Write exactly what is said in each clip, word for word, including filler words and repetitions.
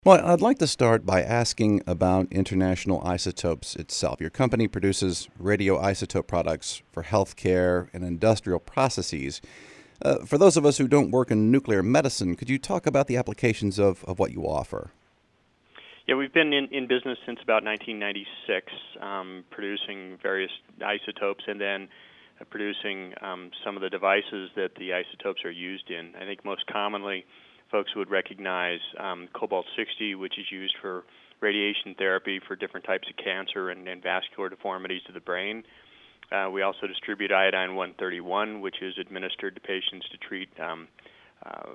Well, I'd like to start by asking about International Isotopes itself. Your company produces radioisotope products for healthcare and industrial processes. Uh, for those of us who don't work in nuclear medicine, could you talk about the applications of, of what you offer? Yeah, we've been in, in business since about nineteen ninety-six, um, producing various isotopes and then uh, producing um, some of the devices that the isotopes are used in. I think most commonly folks would recognize um, cobalt sixty, which is used for radiation therapy for different types of cancer and, and vascular deformities to the brain. Uh, we also distribute iodine one thirty-one, which is administered to patients to treat um, uh,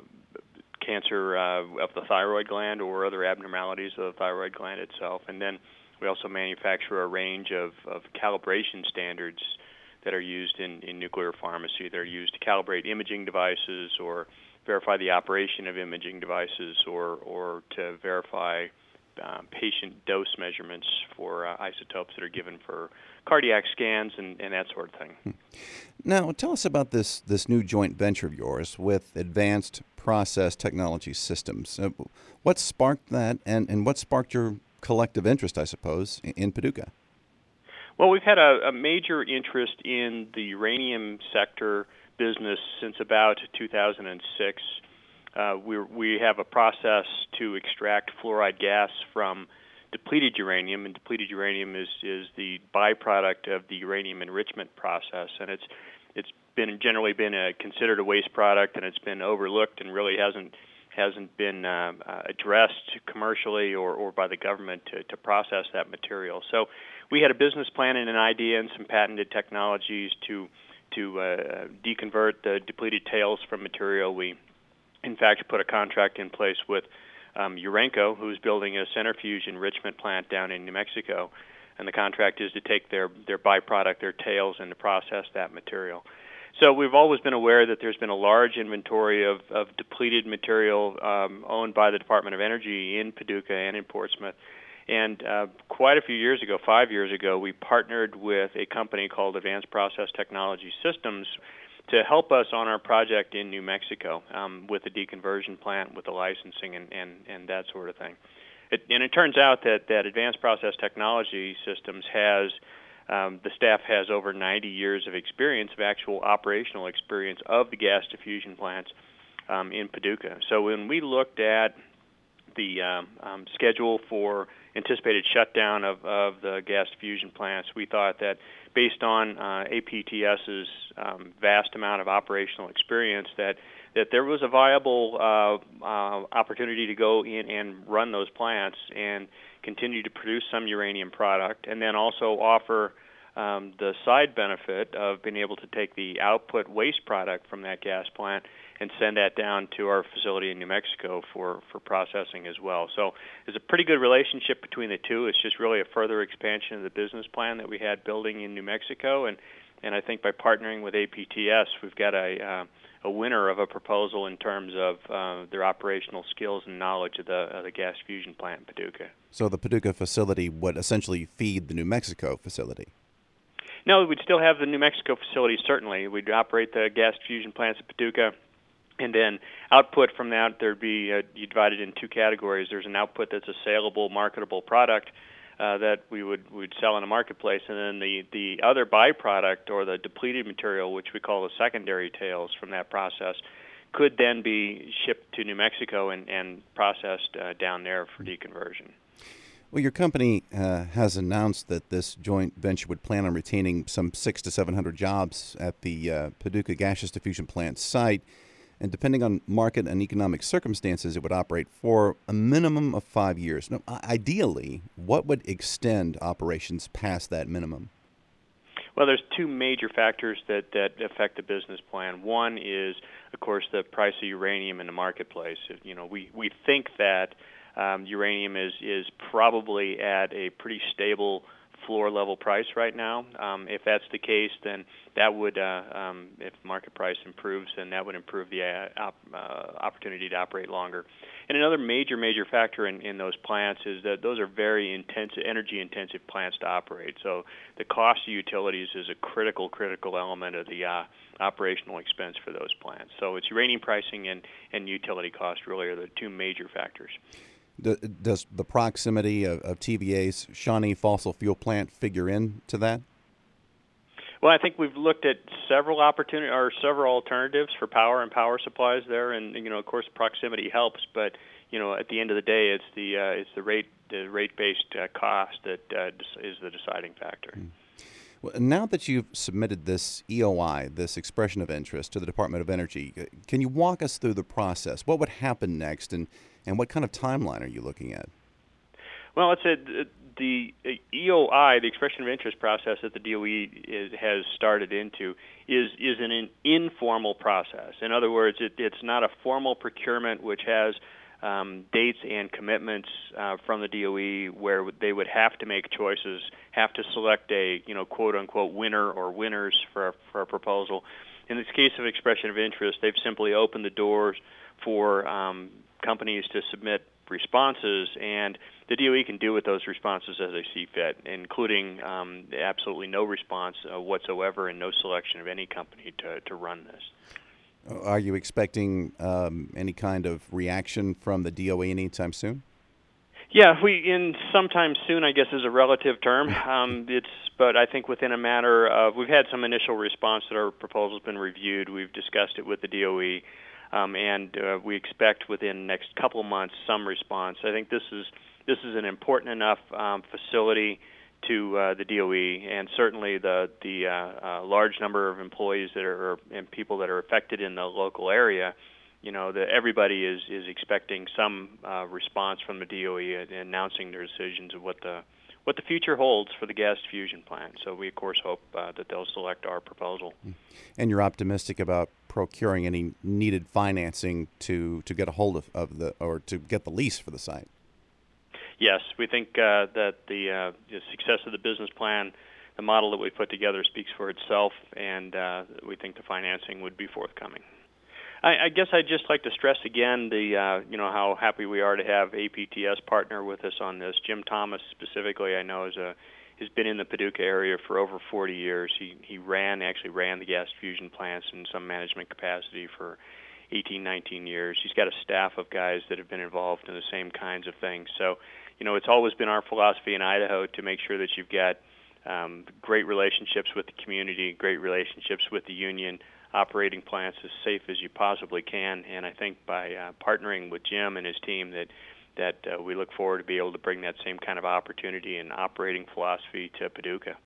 cancer uh, of the thyroid gland or other abnormalities of the thyroid gland itself. And then we also manufacture a range of, of calibration standards that are used in, in nuclear pharmacy. They're used to calibrate imaging devices or verify the operation of imaging devices or, or to verify um, patient dose measurements for uh, isotopes that are given for cardiac scans and, and that sort of thing. Now, tell us about this, this new joint venture of yours with Advanced Process Technology Systems. Uh, what sparked that, and, and what sparked your collective interest, I suppose, in, in Paducah? Well, we've had a, a major interest in the uranium sector business since about two thousand six. Uh, we we have a process to extract fluoride gas from depleted uranium, and depleted uranium is, is the byproduct of the uranium enrichment process, and it's it's been generally been a, considered a waste product, and it's been overlooked and really hasn't hasn't been uh, uh, addressed commercially or, or by the government to, to process that material. So we had a business plan and an idea and some patented technologies to to uh, deconvert the depleted tails from material. We, in fact, put a contract in place with um, Urenco, who's building a centrifuge enrichment plant down in New Mexico, and the contract is to take their, their byproduct, their tails, and to process that material. So we've always been aware that there's been a large inventory of, of depleted material um, owned by the Department of Energy in Paducah and in Portsmouth. And uh, quite a few years ago, five years ago, we partnered with a company called Advanced Process Technology Systems to help us on our project in New Mexico um, with the deconversion plant, with the licensing, and, and, and that sort of thing. It, and it turns out that, that Advanced Process Technology Systems has, um, the staff has over ninety years of experience, of actual operational experience of the gas diffusion plants um, in Paducah. So when we looked at the um, um, schedule for anticipated shutdown of, of the gas diffusion plants, we thought that based on uh, APTS's um, vast amount of operational experience, that that there was a viable uh, uh, opportunity to go in and run those plants and continue to produce some uranium product, and then also offer um, the side benefit of being able to take the output waste product from that gas plant and send that down to our facility in New Mexico for, for processing as well. So there's a pretty good relationship between the two. It's just really a further expansion of the business plan that we had building in New Mexico, and, and I think by partnering with A P T S, we've got a, uh, a winner of a proposal in terms of uh, their operational skills and knowledge of the, of the gas fusion plant in Paducah. So the Paducah facility would essentially feed the New Mexico facility? No, we'd still have the New Mexico facility, certainly. We'd operate the gas fusion plants at Paducah. And then output from that, there'd be uh, you divide it in two categories. There's an output that's a saleable, marketable product uh, that we would would sell in a marketplace, and then the the other byproduct or the depleted material, which we call the secondary tails from that process, could then be shipped to New Mexico and and processed uh, down there for deconversion. Well, your company uh, has announced that this joint venture would plan on retaining some six to seven hundred jobs at the uh, Paducah Gaseous Diffusion Plant site. And depending on market and economic circumstances, it would operate for a minimum of five years. Now, ideally, what would extend operations past that minimum? Well, there's two major factors that, that affect the business plan. One is, of course, the price of uranium in the marketplace. You know, we, we think that um, uranium is, is probably at a pretty stable floor level price right now. Um, if that's the case, then that would, uh, um, if market price improves, then that would improve the uh, op, uh, opportunity to operate longer. And another major, major factor in, in those plants is that those are very intensive, energy-intensive plants to operate. So the cost of utilities is a critical, critical element of the uh, operational expense for those plants. So it's uranium pricing and, and utility cost really are the two major factors. D- does the proximity of, of T V A's Shawnee fossil fuel plant figure into that? Well, I think we've looked at several opportunity or several alternatives for power and power supplies there, and you know, of course, proximity helps. But you know, at the end of the day, it's the uh, it's the rate the rate-based uh, cost that uh, is the deciding factor. Mm. Well, now that you've submitted this E O I, this expression of interest, to the Department of Energy, uh, can you walk us through the process? What would happen next, and and what kind of timeline are you looking at? Well, it's a, the E O I, the expression of interest process that the D O E is, has started into, is is an, an informal process. In other words, it, it's not a formal procurement which has um, dates and commitments uh, from the D O E where they would have to make choices, have to select a you know quote unquote winner or winners for a, for a proposal. In this case of expression of interest, they've simply opened the doors for um, companies to submit responses, and the D O E can do with those responses as they see fit, including um, absolutely no response uh, whatsoever and no selection of any company to, to run this. Are you expecting um, any kind of reaction from the D O E anytime soon? Yeah, we in sometime soon, I guess, is a relative term. Um, it's, but I think within a matter of, we've had some initial response that our proposal's been reviewed. We've discussed it with the D O E. Um, and uh, we expect within the next couple of months some response. I think this is this is an important enough um, facility to uh, the D O E, and certainly the the uh, uh, large number of employees that are and people that are affected in the local area. You know, that everybody is is expecting some uh, response from the D O E announcing their decisions of what the what the future holds for the gas fusion plant. So we, of course, hope uh, that they'll select our proposal. And you're optimistic about procuring any needed financing to, to get a hold of, of the or to get the lease for the site. Yes, we think uh, that the, uh, the success of the business plan, the model that we put together, speaks for itself, and uh, we think the financing would be forthcoming. I, I guess I'd just like to stress again the uh, you know how happy we are to have A P T S partner with us on this. Jim Thomas specifically, I know, is a has been in the Paducah area for over forty years. He he ran actually ran the gas fusion plants in some management capacity for eighteen, nineteen years. He's got a staff of guys that have been involved in the same kinds of things. So, you know, it's always been our philosophy in Idaho to make sure that you've got um, great relationships with the community, great relationships with the union, operating plants as safe as you possibly can. And I think by uh, partnering with Jim and his team that that uh, we look forward to be able to bring that same kind of opportunity and operating philosophy to Paducah.